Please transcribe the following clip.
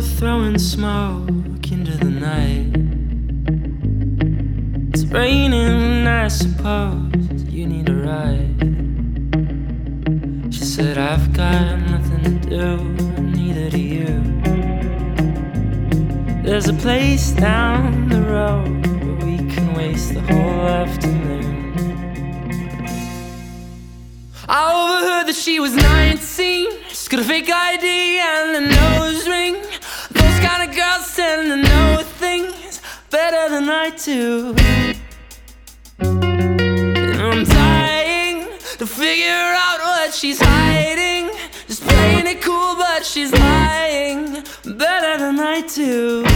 throwing smoke into the night. It's raining, I suppose you need a ride. She said, I've got nothing to do, neither do you. There's a place down the road where we can waste the whole afternoon. I overheard that she was 19. She's got a fake ID and a nose ring. Those kind of girls tend to know things better than I do. And I'm dying to figure out what she's hiding. Just playing it cool, but she's lying better than I do.